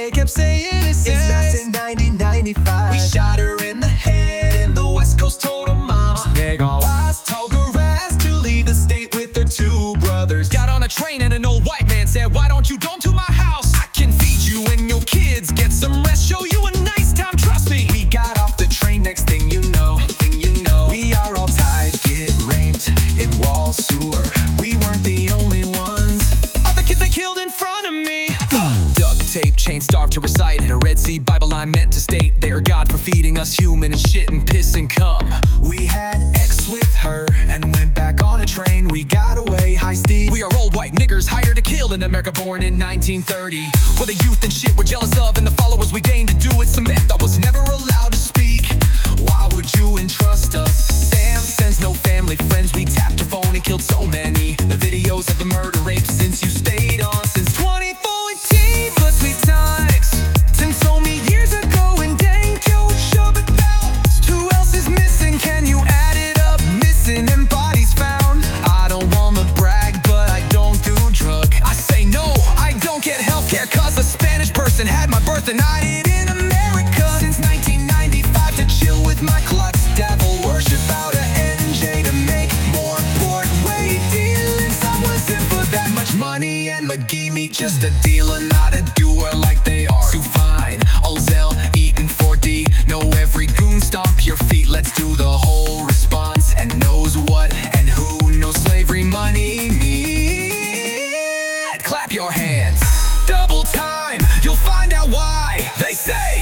they kept saying it says It's not in 1995. we shot her in the head, and the West Coast told her moms They gon' lies, told her ass to leave the state with their two brothers. Got on a train and an old white man said, why don't you come to my house? I can feed you and your kids, get some rest, show you a nice time, trust me. We got off the train, next thing you know, we are all tied, get raped in Wall Sewer. We weren't the only ones. Other kids they killed in front of me. Duct tape, chain starved to recite a Red Sea Bible line meant to state their God for feeding us human and shit and piss and cum. We had X with her and went back on a train. We got away high speed. We are old white niggers hired to kill in America, born in 1930. Where the youth and shit we're jealous of, and the followers we deigned to do it cement. I was never allowed to speak. Why would you entrust us? Sam sends no family friends. We tapped your phone and killed so many. The videos of the murder rape since you stayed on since 2014. But sweet times since so many years ago, and dang, yo, shove it out. Who else is missing? Can you add it up? Missing and bodies found. I don't wanna brag, but I don't do drug. I say no, I don't get healthcare, cause a Spanish person had my birth and I did In America since 1995 to chill with my klutz. Devil worship out of NJ to make more board weight dealings. I wasn't for that much money, and McGee meet just a dealer, not a doer like they are. Too fine, Ozell eating 4D. Know every goon, stomp your feet. Let's do the whole response. And knows what and who knows slavery money need. Clap your hands. Double time, you'll find out why. They say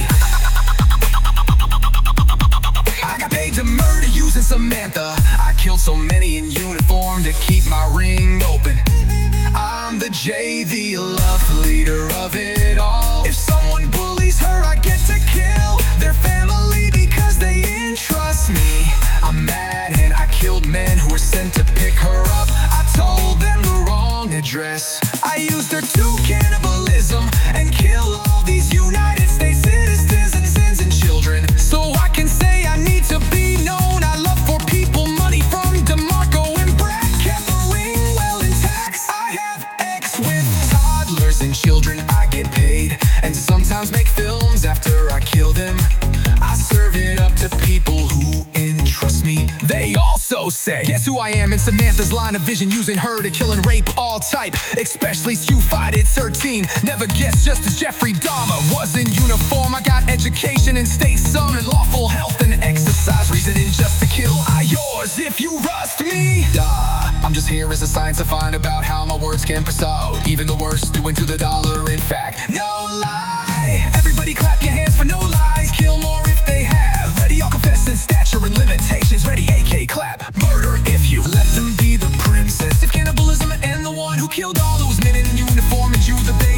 I got paid to murder using Samantha. I killed so many in uniform to keep my ring open. I'm the J, the love leader of it all. If someone bullies her, I get to kill their family because they entrust me. I'm mad and I killed men who were sent to pick her up. I told them the wrong address. I used her to cannibalism and kill all these United States citizens and children. So I can say I need to be known. I love for people, money from DeMarco and Brad. Kept the ring well intact. I have X with toddlers and children. I get paid and sometimes make films after I kill them. I serve it up to people who entrust me. They also say, guess who I am in Samantha's line of vision, using her to kill and rape all type, especially you fight at 13. Never guessed just as Jeffrey Dahmer was in uniform. I got education and state some and lawful health and exercise, reasoning just to kill. I yours if you rust me. Duh, I'm just here as a science to find about how my words can persuade even the worst, doing to the dollar. In fact, no lie. Everybody clap your hands for no lies. Kill more if they have. Ready, I'll confess in stature and limitations. Ready, AK clap. Murder if you let them be the princess. If cannibalism and the one who killed all those men in uniform and you the baby.